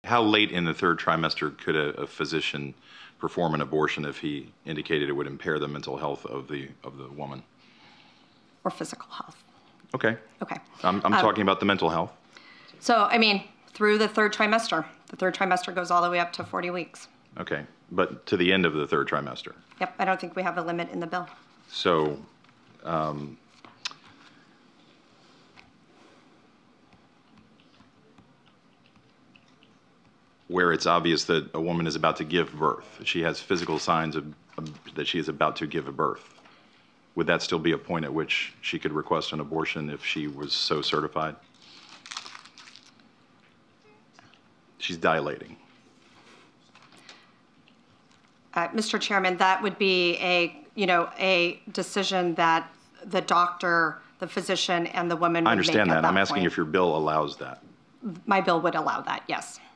How late in the third trimester could a physician perform an abortion if he indicated it would impair the mental health of the woman? Or physical health. Okay. Okay. I'm talking about the mental health. So, I mean, through the third trimester. The third trimester goes all the way up to 40 weeks. Okay. But to the end of the third trimester. Yep. I don't think we have a limit in the bill. So, where it's obvious that a woman is about to give birth, she has physical signs that she is about to give a birth, would that still be a point at which she could request an abortion if she was so certified? She's dilating. Mr. Chairman, that would be a decision that the doctor, the physician, and the woman would make at that point. I understand that. I'm asking if your bill allows that. My bill would allow that, yes.